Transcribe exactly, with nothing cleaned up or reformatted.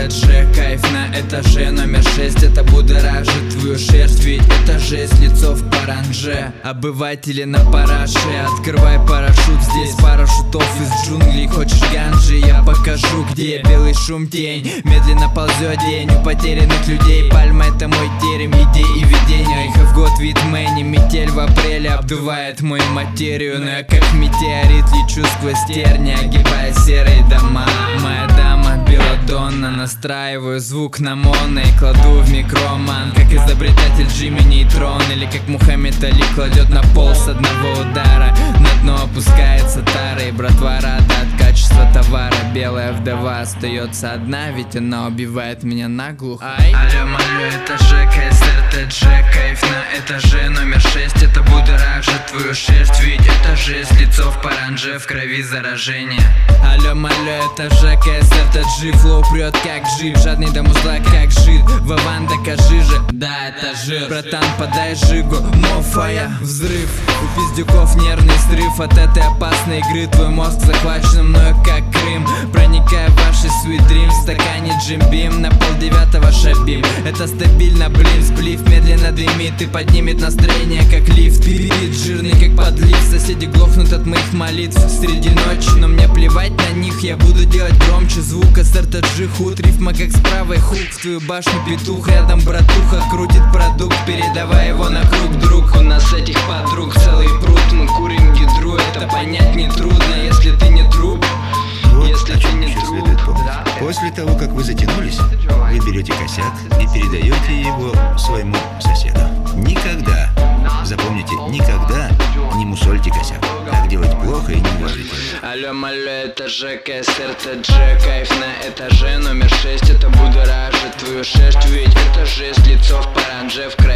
РТДЖ, кайф на этаже номер шесть. Это будоражит твою шерсть, ведь это жесть, лицо в паранже. Обыватели на параше, открывай парашют, здесь пара шутов из джунглей. Хочешь ганжи, я покажу, где белый шум, тень. Медленно ползет день у потерянных людей. Пальма — это мой терем идей и видений. Их в год вид Мэнни, метель в апреле обдувает мою материю. Но я как метеорит лечу сквозь терни, огибая серые дома. Моя дама белладонна, настраиваю звук на моно и кладу в микроман. Как изобретатель Джимми Нейтрон, или как Мухаммед Али кладет на пол с одного удара. На дно опускается тара, и братва рада от качества товара. Белая вдова остается одна, ведь она убивает меня наглухо. Ай. Алло, малё, это ЖК, СРТДЖ, кайф на этаже номер шесть. Это будоражит твою шерсть, ведь это жесть, лицо в паранже, в крови заражение. Алло, малё, это ЖК, СРТДЖ, флоу прет как жив, жадный до музла как жид. Вован, докажи же, да, это жир. Братан, подай жигу, мофая, взрыв. У пиздюков нервный срыв от этой опасной игры. Твой мозг захвачен мною как Крым. Проникая в ваши sweet dreams, в стакане Джим Бим, на полдевятого шабим. Это стабильно, блин, сплив медленно дымит и поднимет настроение как лифт. Перед жирный как подлив, соседи глохнут от моих молитв среди ночи, но мне плевать на них, я буду делать громче звук. СРТДЖ худ, рифма как с правой хук. В твою башню петух, рядом братуха крутит продукт, передавай его на круг, друг. У нас этих подруг целый пруд, мы курим гидру, это понять не трудно, если ты не труп. Вот если о ты чем не еще труп. следует помнить. Да. После того, как вы затянулись, вы берете косяк и передаете его своему соседу. Никогда, запомните, никогда не мусольте косяк. Так делать плохо и неуважительно. Алло, малё, это ЖК, СРТДЖ, кайф на этаже номер шесть. Это будоражит твою шерсть, ведь это жесть, лицо в паранже, в